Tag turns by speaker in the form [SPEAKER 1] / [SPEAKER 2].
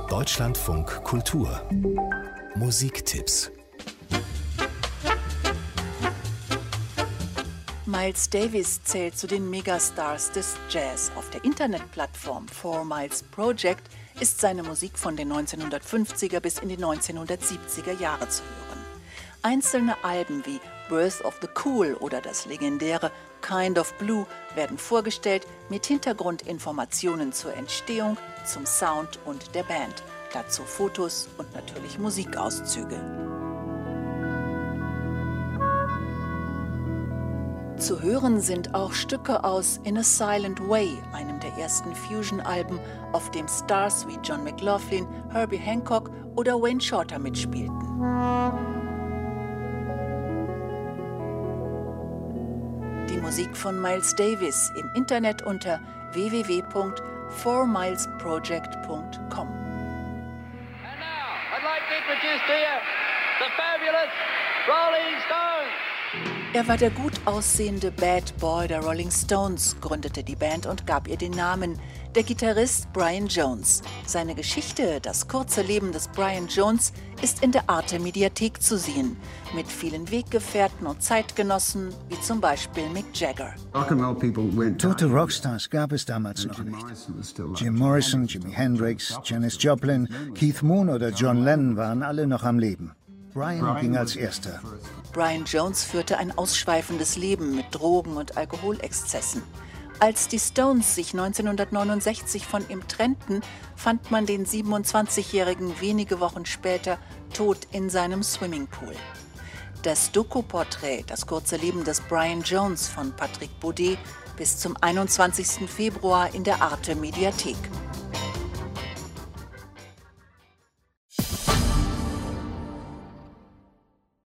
[SPEAKER 1] Deutschlandfunk Kultur Musiktipps.
[SPEAKER 2] Miles Davis zählt zu den Megastars des Jazz. Auf der Internetplattform 4 Miles Project ist seine Musik von den 1950er bis in die 1970er Jahre zu hören. Einzelne Alben wie Birth of the Cool oder das legendäre Kind of Blue werden vorgestellt mit Hintergrundinformationen zur Entstehung, zum Sound und der Band. Dazu Fotos und natürlich Musikauszüge. Zu hören sind auch Stücke aus In a Silent Way, einem der ersten Fusion-Alben, auf dem Stars wie John McLaughlin, Herbie Hancock oder Wayne Shorter mitspielten. Die Musik von Miles Davis im Internet unter www.4milesproject.com.
[SPEAKER 3] And now, I'd like to introduce to you the fabulous Rolling Stones.
[SPEAKER 2] Er war der gut aussehende Bad Boy der Rolling Stones, gründete die Band und gab ihr den Namen, der Gitarrist Brian Jones. Seine Geschichte, das kurze Leben des Brian Jones, ist in der Arte-Mediathek zu sehen, mit vielen Weggefährten und Zeitgenossen, wie zum Beispiel Mick Jagger.
[SPEAKER 4] Tote Rockstars gab es damals noch nicht. Jim Morrison, Jimi Hendrix, Janis Joplin, Keith Moon oder John Lennon waren alle noch am Leben. Brian ging als erster.
[SPEAKER 2] Brian Jones führte ein ausschweifendes Leben mit Drogen- und Alkoholexzessen. Als die Stones sich 1969 von ihm trennten, fand man den 27-Jährigen wenige Wochen später tot in seinem Swimmingpool. Das Doku-Porträt Das kurze Leben des Brian Jones von Patrick Baudet bis zum 21. Februar in der Arte-Mediathek.